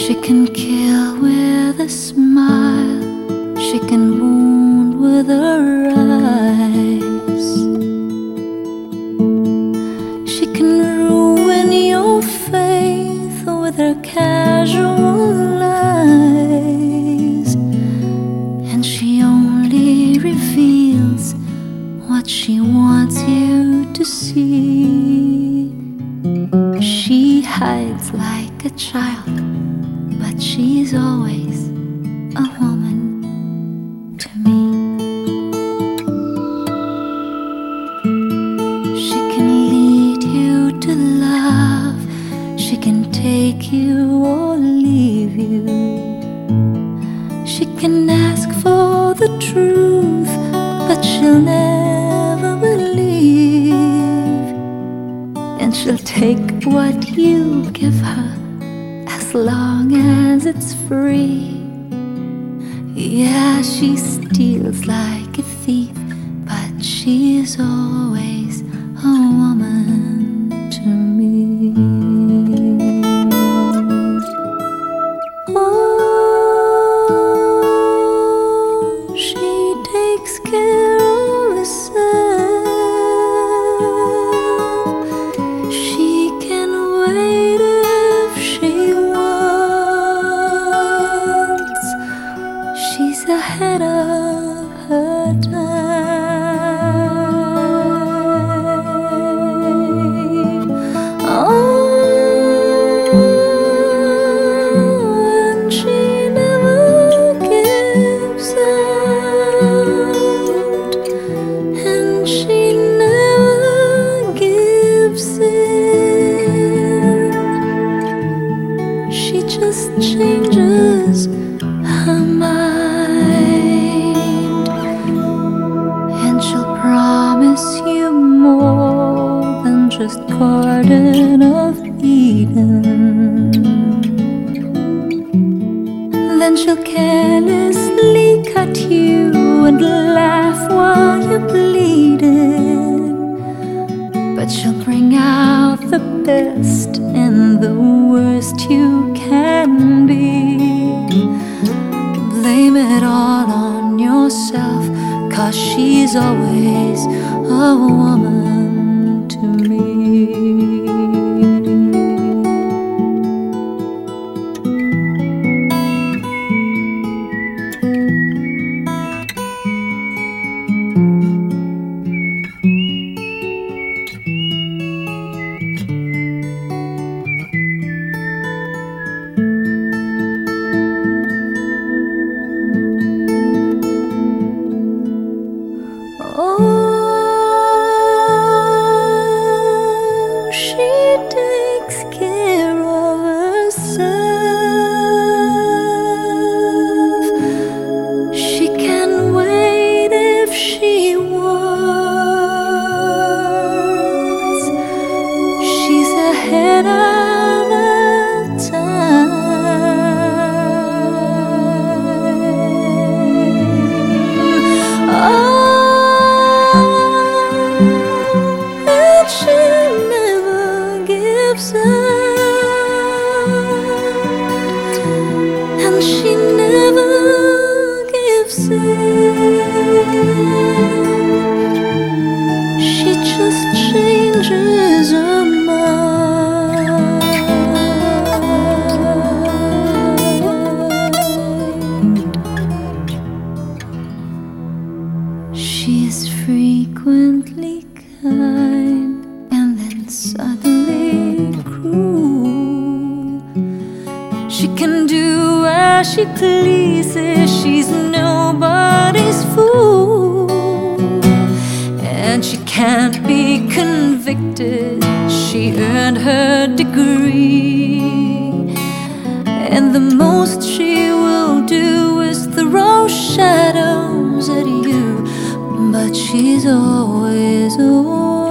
She can kill with a smile, she can wound with her eyes, she can ruin your faith with her casual lies, and she only reveals what she wants you to see. She hides like a child, but she's always a woman to me. She can lead you to love, she can take you or leave you. She can ask for the truth, but she'll never believe, and she'll take what you give her as long as it's free. Yeah, she steals like a thief, but she's always a woman to me. Oh, she takes care of herself. She can wait if she wants. She's ahead of her time. Oh, and she never gives out, and she never gives in. She just changes her mind, and she'll promise you more than just Garden of Eden. Then she'll carelessly cut you and laugh while you're bleeding, but she'll bring out the best and the worst you can be. Blame it all on yourself, 'cause she's always a woman to me. Oh, she takes care of herself. She can wait if she wants. She's ahead of her time. Oh, she never gives out, and she never gives in. She just changes her mind. She's frequently kind, and then suddenly cruel. She can do as she pleases, she's nobody's fool, and she can't be convicted, she earned her degree, and the most she will do is throw shadows at you, but she's always